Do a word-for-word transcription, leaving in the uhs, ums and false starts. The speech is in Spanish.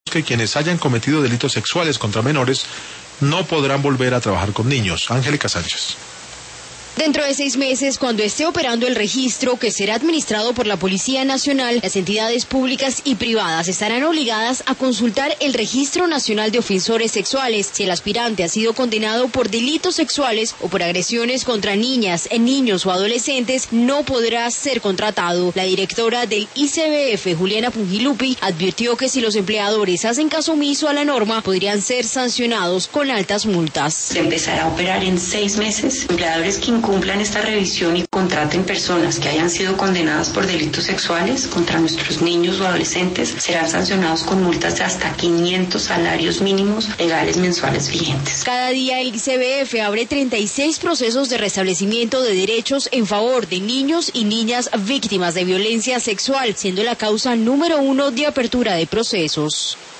que quienes hayan cometido delitos sexuales contra menores no podrán volver a trabajar con niños. Angélica Sánchez. Dentro de seis meses, cuando esté operando el registro, que será administrado por la Policía Nacional, las entidades públicas y privadas estarán obligadas a consultar el Registro Nacional de Ofensores Sexuales. Si el aspirante ha sido condenado por delitos sexuales o por agresiones contra niñas, niños o adolescentes, no podrá ser contratado. La directora del I C B F, Juliana Pungilupi, advirtió que si los empleadores hacen caso omiso a la norma, podrían ser sancionados con altas multas. Se empezará a operar en seis meses. Empleadores que cumplan esta revisión y contraten personas que hayan sido condenadas por delitos sexuales contra nuestros niños o adolescentes serán sancionados con multas de hasta quinientos salarios mínimos legales mensuales vigentes. Cada día el I C B F abre treinta y seis procesos de restablecimiento de derechos en favor de niños y niñas víctimas de violencia sexual, siendo la causa número uno de apertura de procesos.